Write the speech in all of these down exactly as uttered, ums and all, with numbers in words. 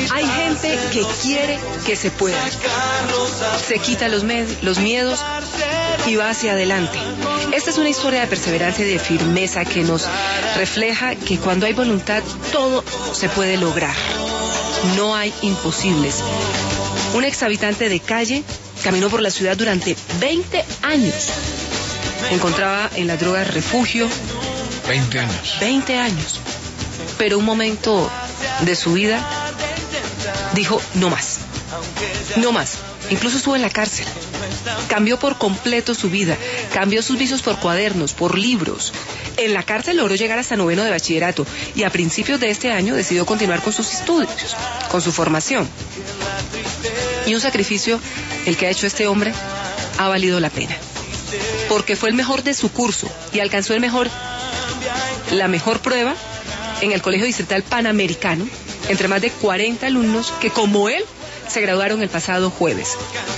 Hay gente que quiere que se pueda. Se quita los, med- los miedos y va hacia adelante. Esta es una historia de perseverancia y de firmeza que nos refleja que cuando hay voluntad todo se puede lograr. No hay imposibles. Un ex habitante de calle caminó por la ciudad durante veinte años. Encontraba en las drogas refugio. veinte años. veinte años. Pero un momento de su vida dijo no más. No más. Incluso estuvo en la cárcel. Cambió por completo su vida. Cambió sus vicios por cuadernos, por libros. En la cárcel logró llegar hasta noveno de bachillerato y a principios de este año decidió continuar con sus estudios, con su formación. Y un sacrificio, el que ha hecho este hombre, ha valido la pena. Porque fue el mejor de su curso y alcanzó el mejor, la mejor prueba en el Colegio Distrital Panamericano, entre más de cuarenta alumnos que, como él, se graduaron el pasado jueves.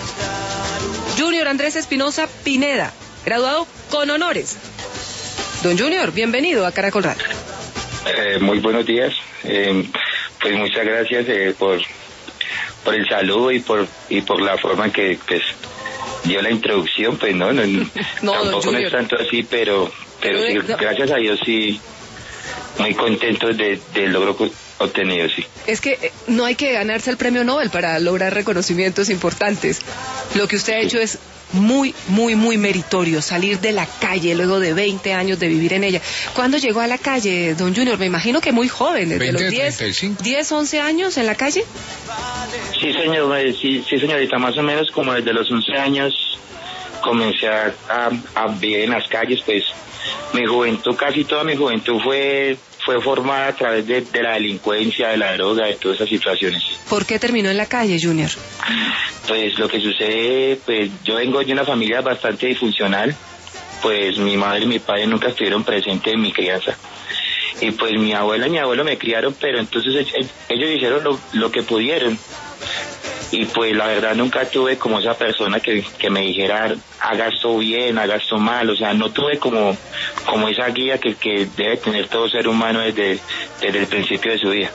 Junior Andrés Espinosa Pineda, graduado con honores. Don Junior, bienvenido a Caracol Radio. Eh, muy buenos días. Eh, pues muchas gracias eh, por por el saludo y por y por la forma en que pues dio la introducción. Pues no, no, no tampoco no es tanto así, pero pero sí, gracias a Dios sí, muy contento de, del logro obtenido, sí. Es que no hay que ganarse el premio Nobel para lograr reconocimientos importantes. Lo que usted ha hecho es muy, muy, muy meritorio, salir de la calle luego de veinte años de vivir en ella. ¿Cuándo llegó a la calle, don Junior? Me imagino que muy joven, desde veinte, los diez, treinta y cinco. diez, once años en la calle. Sí, señor, sí, sí, señorita, más o menos como desde los once años comencé a, a, a vivir en las calles. Pues mi juventud, casi toda mi juventud fue fue formada a través de, de la delincuencia, de la droga, de todas esas situaciones. ¿Por qué terminó en la calle, Junior? Pues lo que sucede, pues yo vengo de una familia bastante disfuncional. Pues mi madre y mi padre nunca estuvieron presentes en mi crianza. Y pues mi abuela y mi abuelo me criaron, pero entonces ellos hicieron lo, lo que pudieron. Y pues la verdad nunca tuve como esa persona que, que me dijera haga esto bien, haga esto mal. O sea, no tuve como, como esa guía que, que debe tener todo ser humano desde, desde el principio de su vida.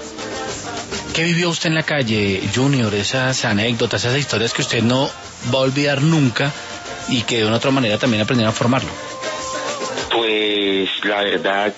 ¿Qué vivió usted en la calle, Junior? Esas anécdotas, esas historias que usted no va a olvidar nunca y que de una u otra manera también aprendieron a formarlo. Pues la verdad,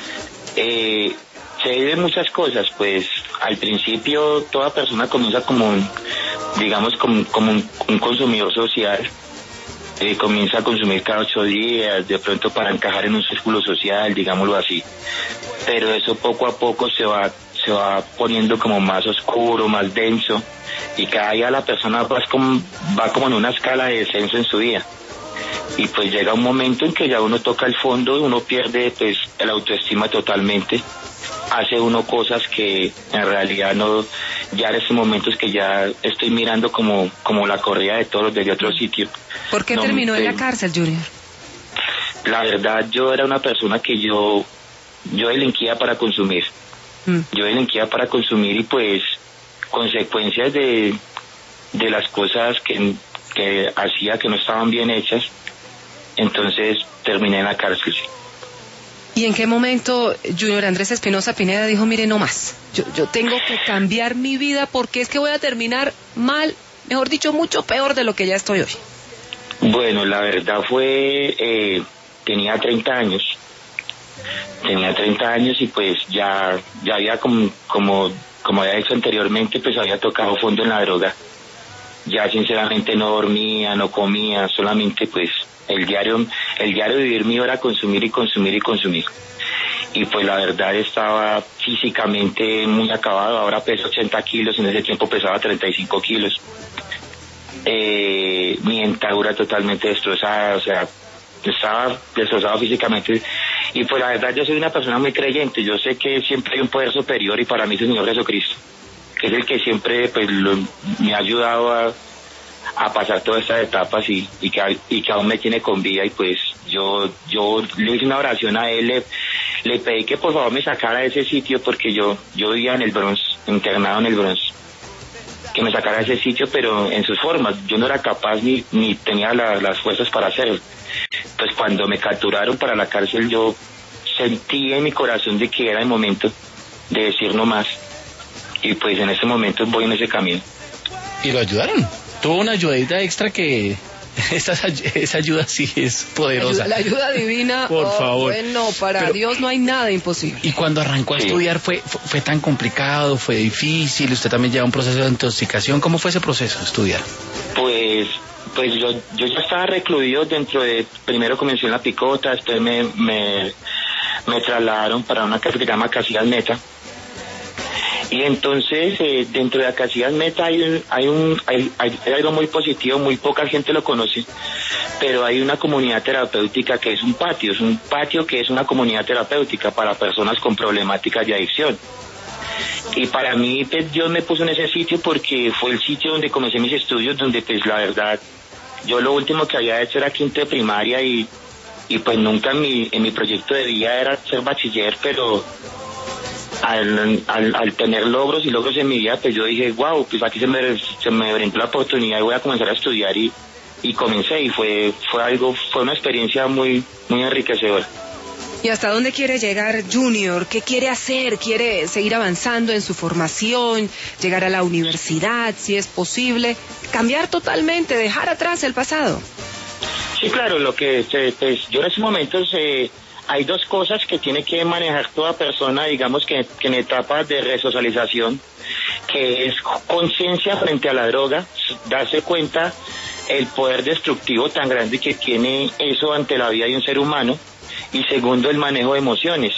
eh, se viven muchas cosas. Pues al principio toda persona comienza como un, digamos, como, como un, un consumidor social. Eh, comienza a consumir cada ocho días, de pronto para encajar en un círculo social, digámoslo así. Pero eso poco a poco se va se va poniendo como más oscuro, más denso, y cada día la persona va como, va como en una escala de descenso en su vida. Y pues llega un momento en que ya uno toca el fondo y uno pierde pues el autoestima totalmente. Hace uno cosas que en realidad no, ya en estos momentos que ya estoy mirando como, como la corrida de toros desde otro sitio. ¿Por qué no, terminó pues, en la cárcel, Junior? La verdad, yo era una persona que yo, yo delinquía para consumir. Mm. Yo delinquía para consumir y pues consecuencias de, de las cosas que, que hacía que no estaban bien hechas. Entonces terminé en la cárcel. ¿Y en qué momento Junior Andrés Espinosa Pineda dijo, mire, no más, yo, yo tengo que cambiar mi vida porque es que voy a terminar mal, mejor dicho, mucho peor de lo que ya estoy hoy? Bueno, la verdad fue, eh, tenía treinta años, tenía treinta años y pues ya, ya había como, como, como había dicho anteriormente, pues había tocado fondo en la droga. Ya sinceramente no dormía, no comía, solamente pues el diario, el diario vivir mío era consumir y consumir y consumir. Y pues la verdad estaba físicamente muy acabado. Ahora peso ochenta kilos, en ese tiempo pesaba treinta y cinco kilos. Eh, mi dentadura totalmente destrozada, o sea, estaba destrozado físicamente. Y pues la verdad yo soy una persona muy creyente. Yo sé que siempre hay un poder superior y para mí es el Señor Jesucristo, que es el que siempre pues lo, me ha ayudado a a pasar todas estas etapas y, y, que, y que aún me tiene con vida. Y pues yo yo le hice una oración a él, le, le pedí que por favor me sacara de ese sitio porque yo yo vivía en el Bronx, internado en el Bronx, que me sacara de ese sitio pero en sus formas. Yo no era capaz ni, ni tenía la, las fuerzas para hacerlo. Pues cuando me capturaron para la cárcel yo sentí en mi corazón de que era el momento de decir no más. y pues en este momento voy en ese camino. ¿Y lo ayudaron? Tuvo una ayudadita extra que... Esa, esa ayuda sí es poderosa. La ayuda, la ayuda divina. Por oh, favor. Bueno, para Pero, Dios no hay nada imposible. Y cuando arrancó a sí. estudiar, ¿fue, fue fue tan complicado, fue difícil? ¿Usted también lleva un proceso de intoxicación? ¿Cómo fue ese proceso de estudiar? Pues pues yo yo ya estaba recluido dentro de, primero comencé en La Picota, después me, me, me trasladaron para una casa que se llama Casillas Meta. Y entonces eh, dentro de la Casillas Meta hay un, hay un hay, hay algo muy positivo, muy poca gente lo conoce, pero hay una comunidad terapéutica que es un patio, es un patio que es una comunidad terapéutica para personas con problemáticas de adicción. Y para mí pues, Dios me puso en ese sitio porque fue el sitio donde comencé mis estudios, donde pues la verdad yo lo último que había hecho era quinto de primaria y, y pues nunca en mi, en mi proyecto de vida era ser bachiller, pero Al, al, al tener logros y logros en mi vida, pues yo dije, wow, pues aquí se me, se me brindó la oportunidad y voy a comenzar a estudiar y, y comencé y fue fue algo, fue una experiencia muy muy enriquecedora. ¿Y hasta dónde quiere llegar Junior? ¿Qué quiere hacer? ¿Quiere seguir avanzando en su formación? ¿Llegar a la universidad, si es posible? ¿Cambiar totalmente, dejar atrás el pasado? Sí, claro, lo que pues, yo en estos momentos... Eh, hay dos cosas que tiene que manejar toda persona, digamos que, que en etapa de resocialización, que es conciencia frente a la droga, darse cuenta el poder destructivo tan grande que tiene eso ante la vida de un ser humano, y segundo, el manejo de emociones,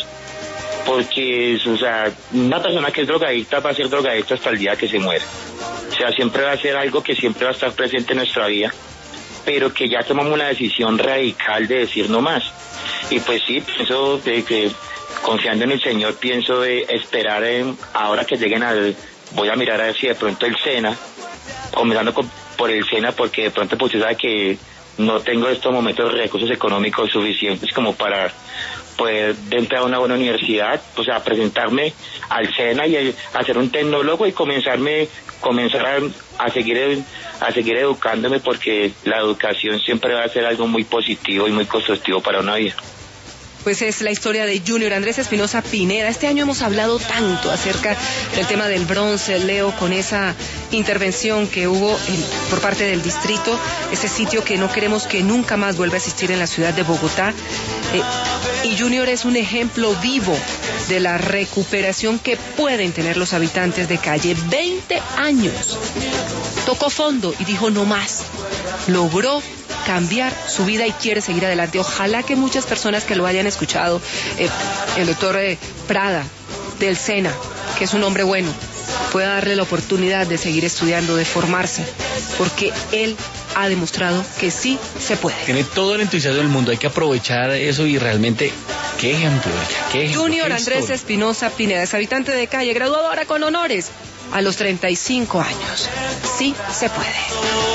porque o sea, una persona que es drogadicta va a ser drogadicta hasta el día que se muere, o sea, siempre va a ser algo que siempre va a estar presente en nuestra vida, pero que ya tomamos una decisión radical de decir no más. Y pues sí, pienso de que confiando en el Señor, pienso de esperar en, ahora que lleguen al, voy a mirar a ver si de pronto el SENA, comenzando con, por el SENA, porque de pronto pues usted sabe que no tengo en estos momentos recursos económicos suficientes como para poder entrar a una buena universidad, o sea, presentarme al SENA y hacer un tecnólogo y comenzarme, comenzar a, a seguir a seguir educándome, porque la educación siempre va a ser algo muy positivo y muy constructivo para una vida. Pues es la historia de Junior Andrés Espinosa Pineda. Este año hemos hablado tanto acerca del tema del bronce, Leo, con esa intervención que hubo en, por parte del distrito, ese sitio que no queremos que nunca más vuelva a existir en la ciudad de Bogotá. Eh, y Junior es un ejemplo vivo de la recuperación que pueden tener los habitantes de calle. veinte años. Tocó fondo y dijo no más. Logró cambiar su vida y quiere seguir adelante. Ojalá que muchas personas que lo hayan escuchado, eh, el doctor eh, Prada del SENA, que es un hombre bueno, pueda darle la oportunidad de seguir estudiando, de formarse, porque él ha demostrado que sí se puede. Tiene todo el entusiasmo del mundo, hay que aprovechar eso y realmente, qué ejemplo, qué ejemplo. Junior qué Andrés historia. Espinosa Pineda es habitante de calle, graduado ahora con honores a los treinta y cinco años. Sí se puede.